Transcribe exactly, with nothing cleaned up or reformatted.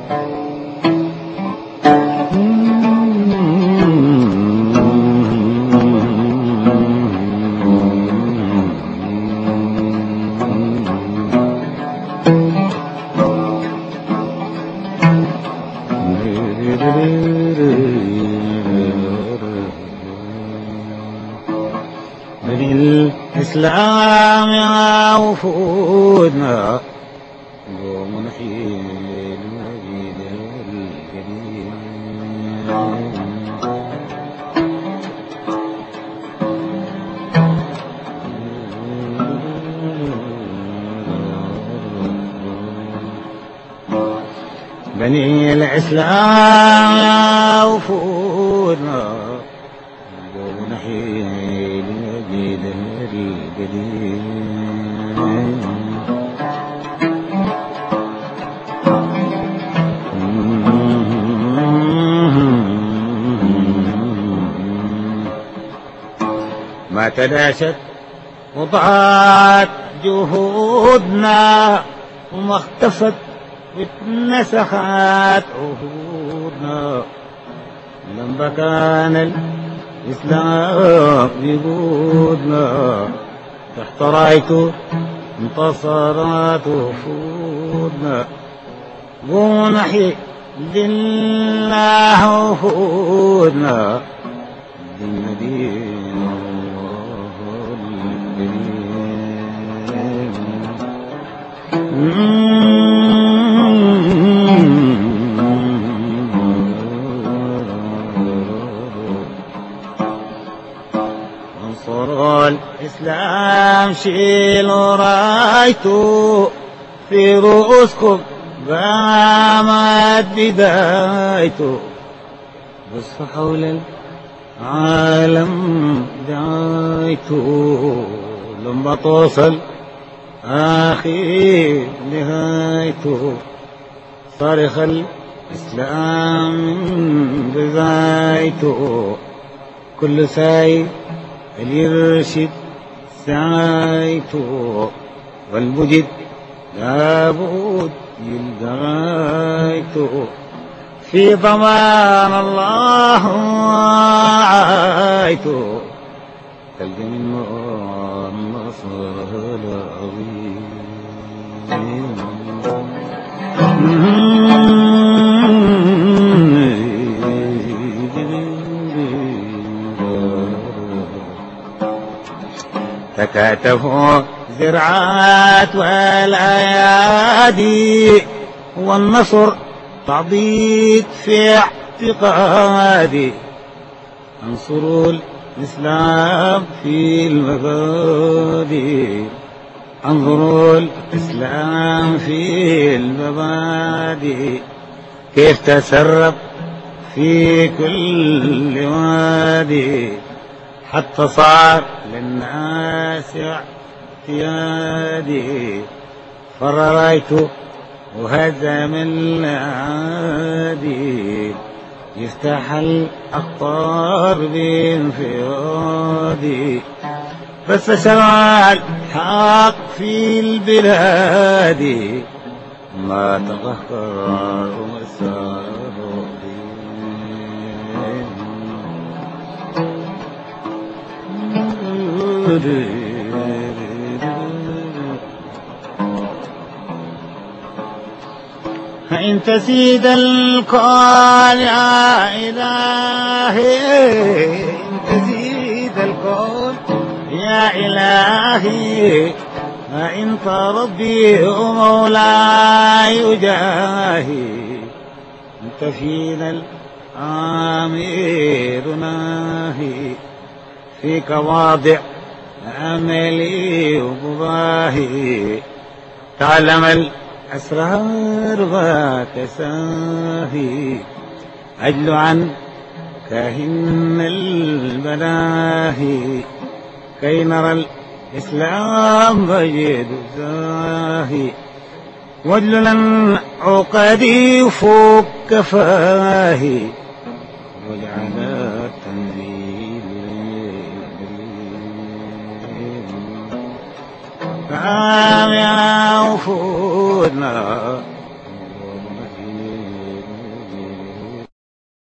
بني الإسلام يا وفودنا قوم نحيي المجيد القديم. بني الإسلام يا وفودنا قوم نحيي المجيد القديم. ما تداشت وضاعت جهودنا وما اختفت واتنسخت عهودنا. لما كان الإسلام يقودنا تحت رايته انتصرت وفودنا. قوموا نحيي لله وفودنا بالنبي انصروا الإسلام شيلوا رايته في رؤوسكم قامت بدايته. بص حول العالم دعايته لما توصل آخر نهايته. صارخ الإسلام من بدايته كل ساي يرشد سايته. والمجد لابد يلقى غايته في ضمان الله عايته. تلقى منه النصر العظيم. تكاتفوا زرعات والأيادي والنصر تعضيد في اعتقادي. انصروا الإسلام في المبادئ. انظروا الإسلام في المبادئ كيف تسرب في كل وادي حتى صار للناس اعتيادي. فرأيته وهزم العادي يفتح الأخطار بانفرادي. بس شرع الحق في البلاد ما تقهر ومسار. فإن تسيد الكون يا إلهي إن تسيد الكون يا إلهي فأنت ربي ومولاي جاهي. أنت فينا الآمير ناهي فيك واضع أملي وقضاهي. تعلم الأسرار وكساهي أجل عن كاهن البلاهي كي نرى الإسلام مجيد زاهي. واجللا عقدي وفوق كفاهي واجعل التنزيل فآم يا وفودنا